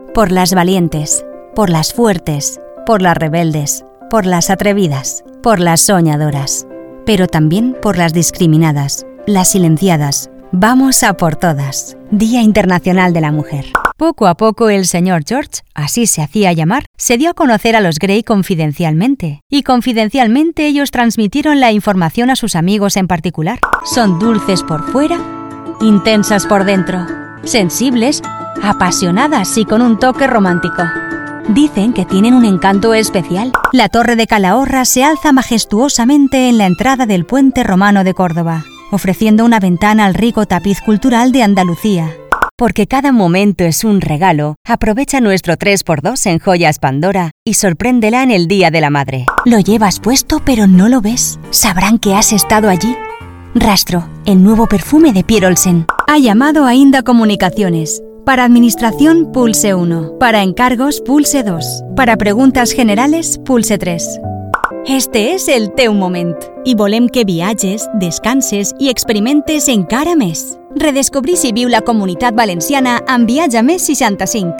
Por las valientes, por las fuertes, por las rebeldes, por las atrevidas, por las soñadoras, pero también por las discriminadas, las silenciadas. Vamos a por todas. Día Internacional de la Mujer. Poco a poco el señor George, así se hacía llamar, se dio a conocer a los Grey confidencialmente. Y confidencialmente ellos transmitieron la información a sus amigos en particular. Son dulces por fuera, intensas por dentro, sensibles, apasionadas y con un toque romántico. Dicen que tienen un encanto especial. La Torre de Calahorra se alza majestuosamente en la entrada del puente romano de Córdoba, ofreciendo una ventana al rico tapiz cultural de Andalucía. Porque cada momento es un regalo, aprovecha nuestro 3x2 en Joyas Pandora y sorpréndela en el Día de la Madre. Lo llevas puesto pero no lo ves. ¿Sabrán que has estado allí? Rastro, el nuevo perfume de Pierre Olsen. Ha llamado a Inda Comunicaciones. Para administración, pulse 1. Para encargos, pulse 2. Para preguntes generales, pulse 3. Este és el teu moment i volem que viatges, descanses i experimentes encara més. Redescobrir si viu la Comunitat Valenciana amb Viatge Més 65.